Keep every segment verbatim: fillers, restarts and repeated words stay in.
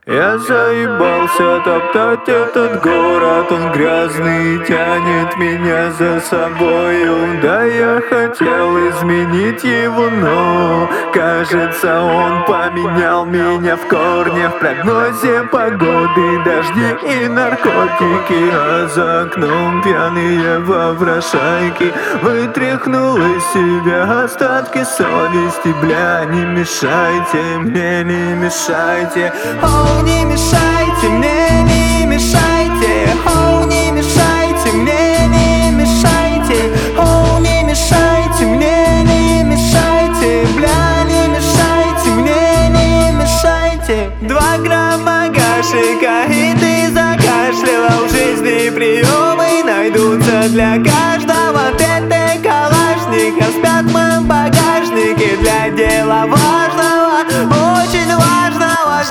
Я заебался топтать этот город, он грязный, тянет меня за собою. Да, я хотел изменить его, но кажется, он поменял меня в корне. В прогнозе погоды дожди и наркотики, а за окном пьяные вопрошайки. Вытряхнул из себя остатки совести. Бля, не мешайте мне, не мешайте. Оу, не мешайте мне, не мешайте. Оу, не мешайте мне, не мешайте. Оу, не мешайте мне, не мешайте. Бля, не мешайте мне, не мешайте. Два грамма гашика, и ты закашляла. В жизни приемы найдутся для каждого. Пятый калашников спят в моем багажнике. Для дела важного, очень важного.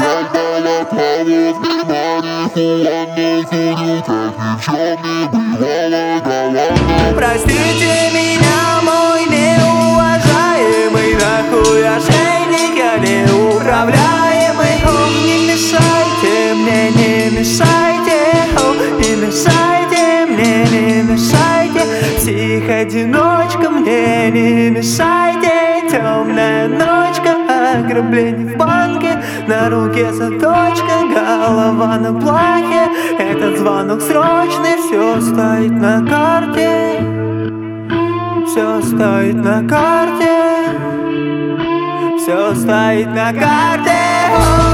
Простите меня, мой неуважаемый, нахуй ошейник, я неуправляемый. О, не мешайте мне, не мешайте. О, не мешайте мне, не мешайте. Псих-одиночка мне не мешайте. Темная ночка, ограбление в банке, на руке заточка, голова на плахе. Этот звонок срочный, все стоит на карте. Все стоит на карте. Все стоит на карте.